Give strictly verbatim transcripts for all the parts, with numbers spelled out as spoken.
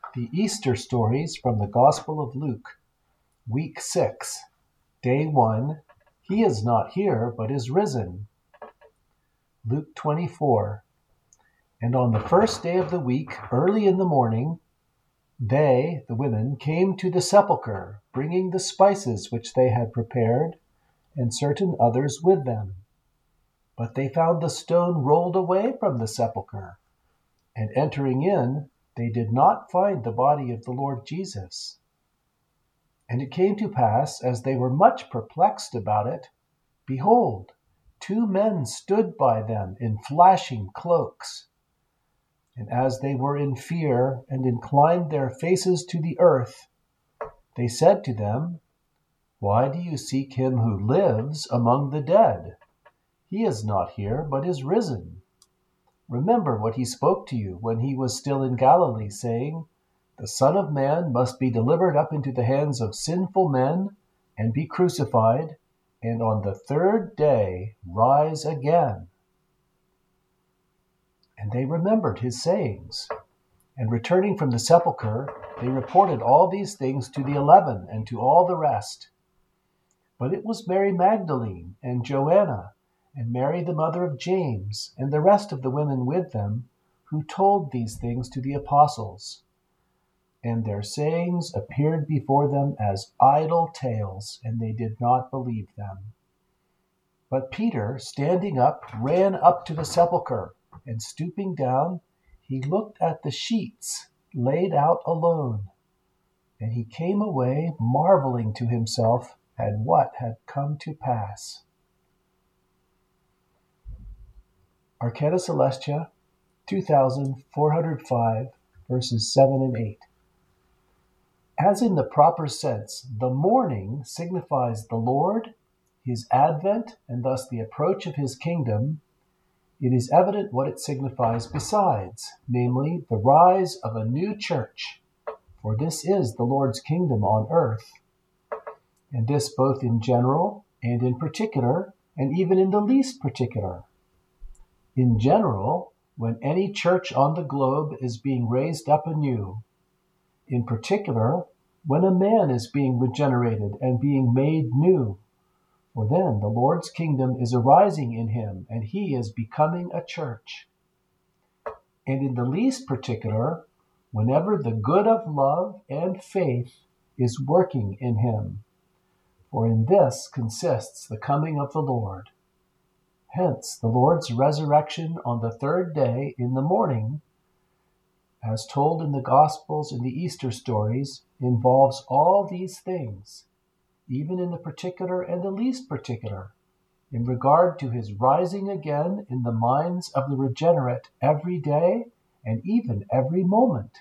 The Easter Stories from the Gospel of Luke, Week six, Day one, He is not here, but is risen. Luke twenty-four. And on the first day of the week, early in the morning, they, the women, came to the sepulchre, bringing the spices which they had prepared, and certain others with them. But they found the stone rolled away from the sepulchre, and entering in, they did not find the body of the Lord Jesus. And it came to pass, as they were much perplexed about it, behold, two men stood by them in flashing cloaks. And as they were in fear and inclined their faces to the earth, they said to them, Why do you seek him who lives among the dead? He is not here, but is risen. Remember what he spoke to you when he was still in Galilee, saying, The Son of Man must be delivered up into the hands of sinful men and be crucified, and on the third day rise again. And they remembered his sayings. And returning from the sepulchre, they reported all these things to the eleven and to all the rest. But it was Mary Magdalene and Joanna, and Mary the mother of James, and the rest of the women with them, who told these things to the apostles. And their sayings appeared before them as idle tales, and they did not believe them. But Peter, standing up, ran up to the sepulchre, and stooping down, he looked at the sheets laid out alone. And he came away, marveling to himself at what had come to pass. Arcana Celestia, two thousand four hundred five, verses seven and eight. As in the proper sense, the morning signifies the Lord, his advent, and thus the approach of his kingdom, it is evident what it signifies besides, namely, the rise of a new church, for this is the Lord's kingdom on earth, and this both in general and in particular, and even in the least particular. In general, when any church on the globe is being raised up anew. In particular, when a man is being regenerated and being made new. For then the Lord's kingdom is arising in him, and he is becoming a church. And in the least particular, whenever the good of love and faith is working in him. For in this consists the coming of the Lord. Hence, the Lord's resurrection on the third day in the morning, as told in the Gospels and the Easter stories, involves all these things, even in the particular and the least particular, in regard to his rising again in the minds of the regenerate every day and even every moment.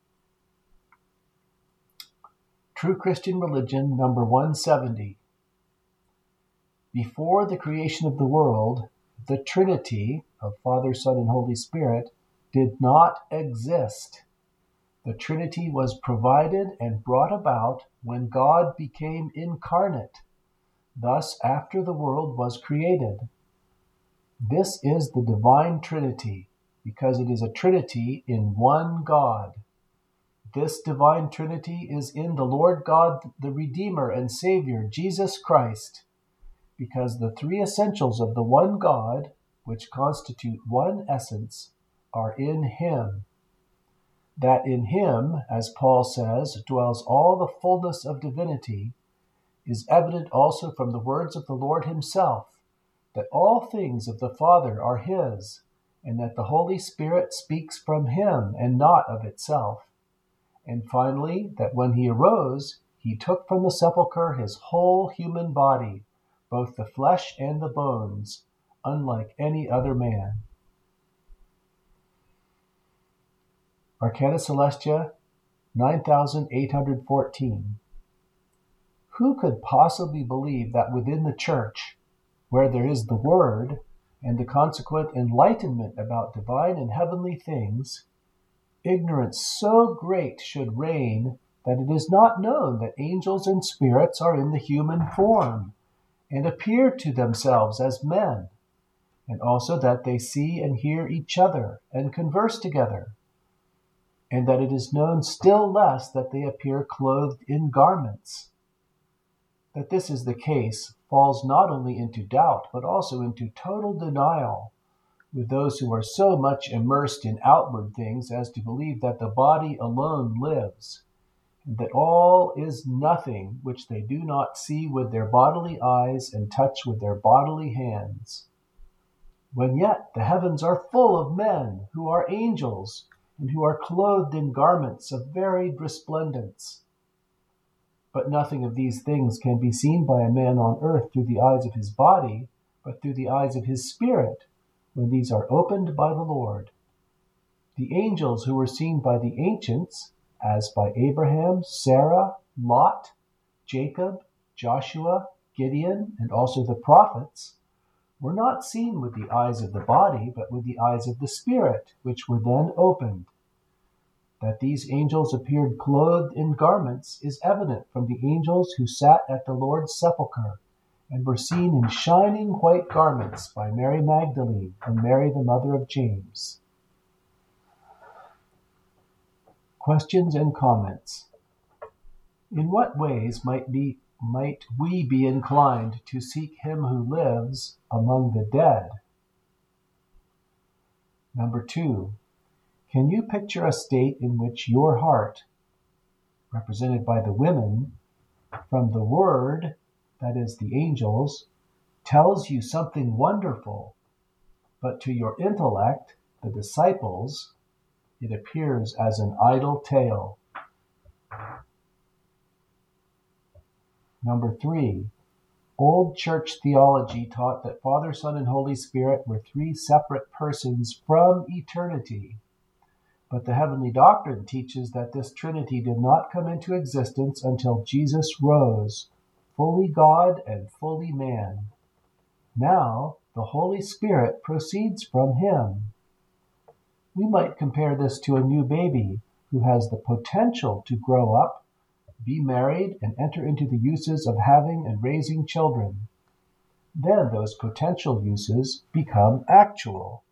True Christian Religion, number one seventy. Before the creation of the world, the Trinity of Father, Son, and Holy Spirit did not exist. The Trinity was provided and brought about when God became incarnate, thus after the world was created. This is the divine Trinity, because it is a Trinity in one God. This divine Trinity is in the Lord God, the Redeemer and Savior, Jesus Christ, because the three essentials of the one God, which constitute one essence, are in him. That in him, as Paul says, dwells all the fullness of divinity, is evident also from the words of the Lord himself, that all things of the Father are his, and that the Holy Spirit speaks from him and not of itself. And finally, that when he arose, he took from the sepulchre his whole human body, both the flesh and the bones, unlike any other man. Arcana Celestia, nine thousand eight hundred fourteen. Who could possibly believe that within the Church, where there is the Word and the consequent enlightenment about divine and heavenly things, ignorance so great should reign that it is not known that angels and spirits are in the human form, and appear to themselves as men, and also that they see and hear each other and converse together? and that it is known still less that they appear clothed in garments. That this is the case falls not only into doubt, but also into total denial with those who are so much immersed in outward things as to believe that the body alone lives, and that all is nothing which they do not see with their bodily eyes and touch with their bodily hands. When yet the heavens are full of men who are angels, and who are clothed in garments of varied resplendence. But nothing of these things can be seen by a man on earth through the eyes of his body, but through the eyes of his spirit, when these are opened by the Lord. The angels who were seen by the ancients, as by Abraham, Sarah, Lot, Jacob, Joshua, Gideon, and also the prophets, were not seen with the eyes of the body, but with the eyes of the Spirit, which were then opened. That these angels appeared clothed in garments is evident from the angels who sat at the Lord's sepulchre, and were seen in shining white garments by Mary Magdalene and Mary the mother of James. Questions and comments. In what ways might be might we be inclined to seek him who lives among the dead? Number two, can you picture a state in which your heart, represented by the women, from the word, that is the angels, tells you something wonderful, but to your intellect, the disciples, it appears as an idle tale? Number three, old church theology taught that Father, Son, and Holy Spirit were three separate persons from eternity. But the heavenly doctrine teaches that this Trinity did not come into existence until Jesus rose, fully God and fully man. Now, the Holy Spirit proceeds from him. We might compare this to a new baby who has the potential to grow up, be married, and enter into the uses of having and raising children. Then those potential uses become actual.